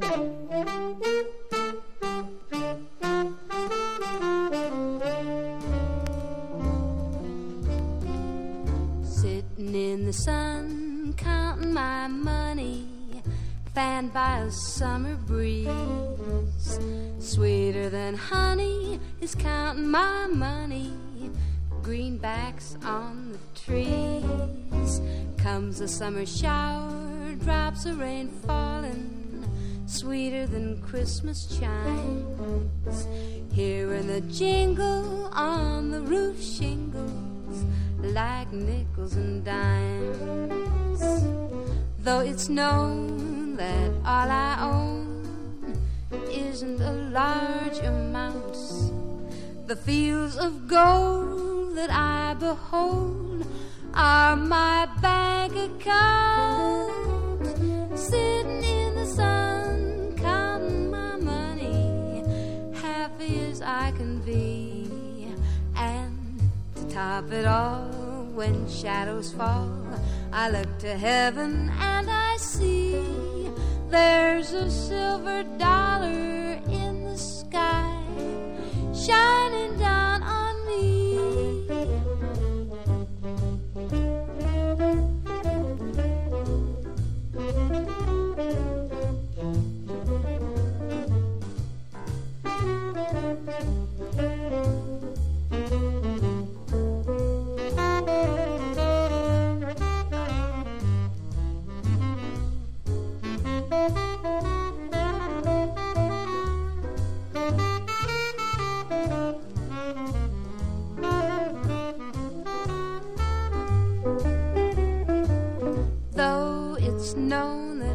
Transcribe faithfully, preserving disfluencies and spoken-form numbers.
Sitting in the sun, counting my money, fanned by a summer breeze. Sweeter than honey is counting my money, greenbacks on the trees. Comes a summer shower, drops of rain falling, sweeter than Christmas chimes. Hearing the jingle on the roof shingles, like nickels and dimes. Though it's known that all I own isn't a large amount, the fields of gold that I behold are my bank account. Sitting in the sun, counting my money, happy as I can be. And to top it all, when shadows fall, I look to heaven and I see there's a silver dollar in the sky shining down on me. Though it's known